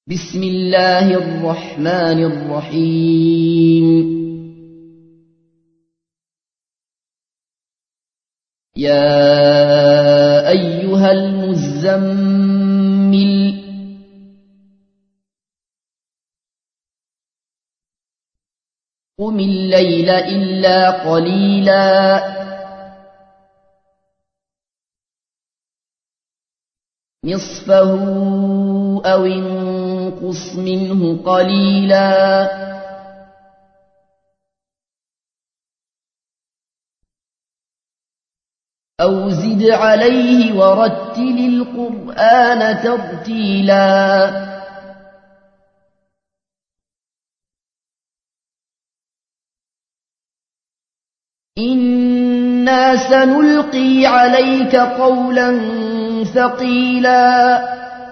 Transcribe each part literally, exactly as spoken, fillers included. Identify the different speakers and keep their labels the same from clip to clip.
Speaker 1: بسم الله الرحمن الرحيم. يا أيها المزمل قم الليل إلا قليلا نصفه أو انقص منه قليلا أو زد عليه ورتل القرآن ترتيلا إنا سنلقي عليك قولا ثقيلا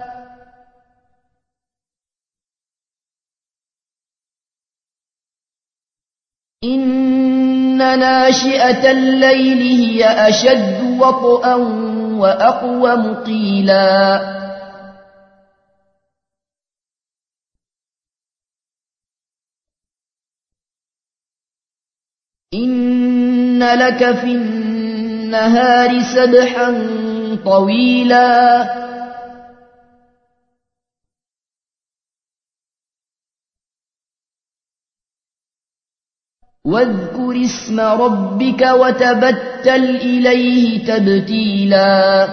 Speaker 1: إن ناشئة الليل هي أشد وطئا وأقوم قيلا إن لك في النهار سبحا طويلا واذكر اسم ربك وتبتل إليه تبتيلا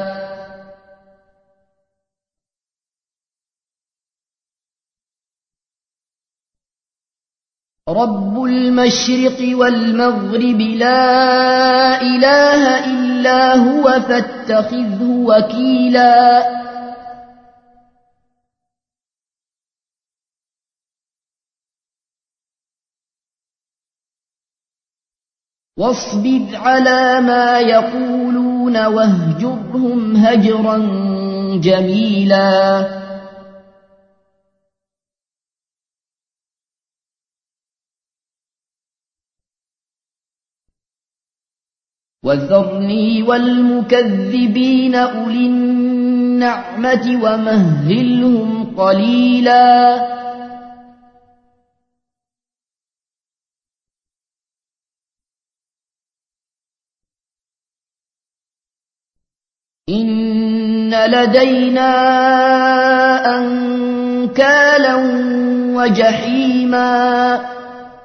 Speaker 1: رب المشرق والمغرب لا إله إلا هو فاتخذه وكيلا واصبر على ما يقولون واهجرهم هجرا جميلا وذرني والمكذبين أولي النعمة ومهلهم قليلا إن لدينا أنكالا وجحيما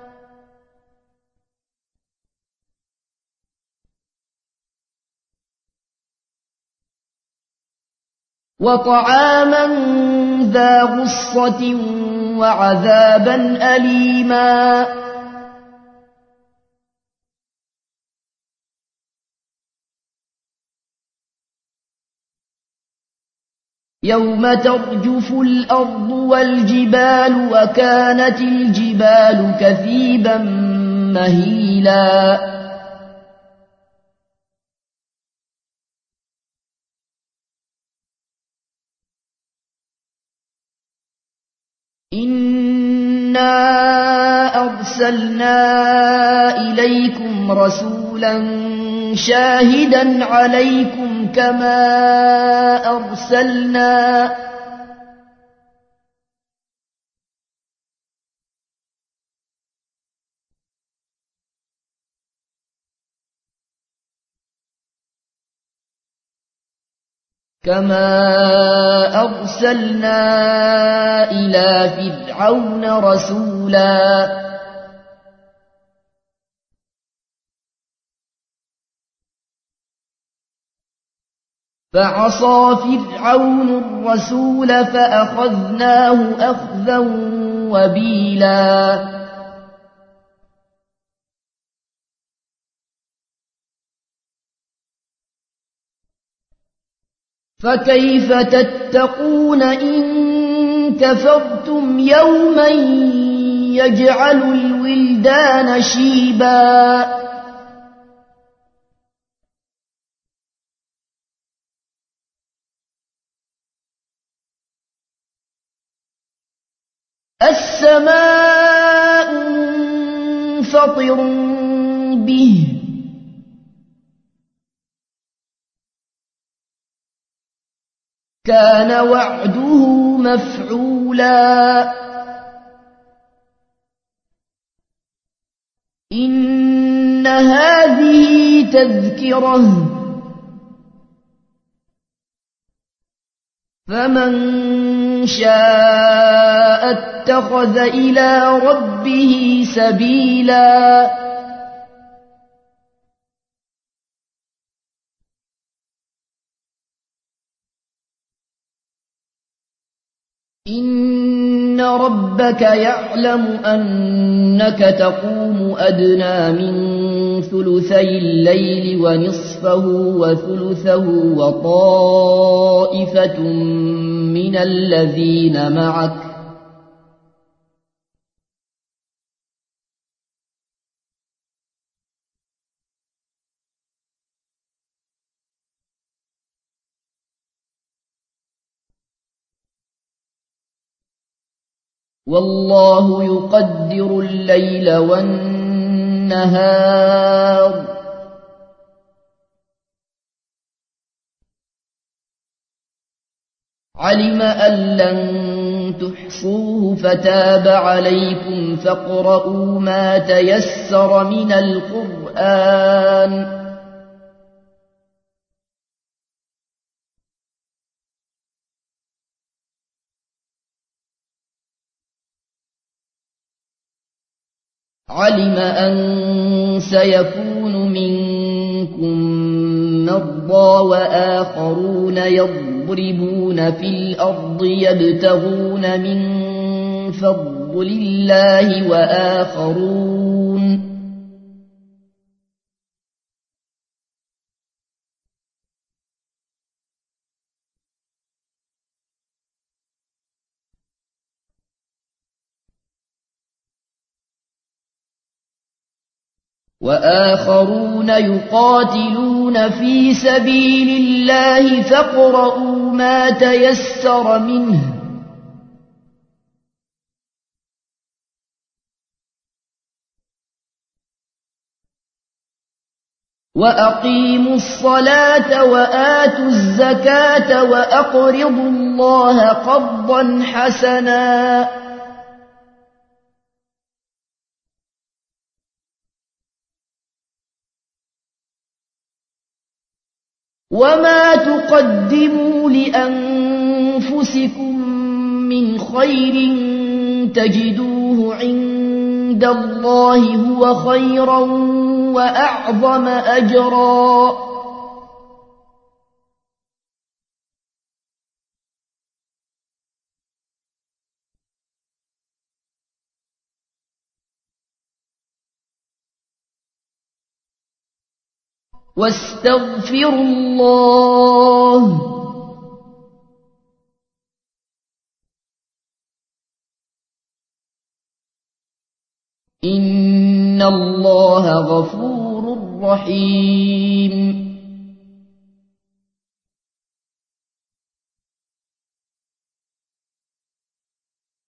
Speaker 1: وطعاما ذا غصة وعذابا أليما يوم ترجف الأرض والجبال وكانت الجبال كثيبا مهيلا إنا أرسلنا إليكم رسولا شاهدا عليكم كما أرسلنا كما أرسلنا إلى فرعون رسولا فعصى فرعون الرسول فأخذناه أخذا وبيلا فكيف تتقون إن كفرتم يوما يجعل الولدان شيبا السماء منفطر به كان وعده مفعولا الأولى إن هذه تذكرة فمن شاء اتخذ إلى ربه سبيلا إن ربك يعلم أنك تقوم أدنى من ثلثي الليل ونصفه وثلثه وطائفة من الذين معك والله يقدر الليل والنهار علم أن لن تحصوه فتاب عليكم فاقرؤوا ما تيسر من القرآن علم أن سيكون منكم مرضى وآخرون يضربون في الأرض يبتغون من فضل الله وآخرون وآخرون يقاتلون في سبيل الله فاقرؤوا ما تيسر منه وأقيموا الصلاة وآتوا الزكاة وأقرضوا الله قرضا حسنا وما تقدموا لأنفسكم من خير تجدوه عند الله هو خيرا وأعظم أجرا واستغفروا الله إن الله غفور رحيم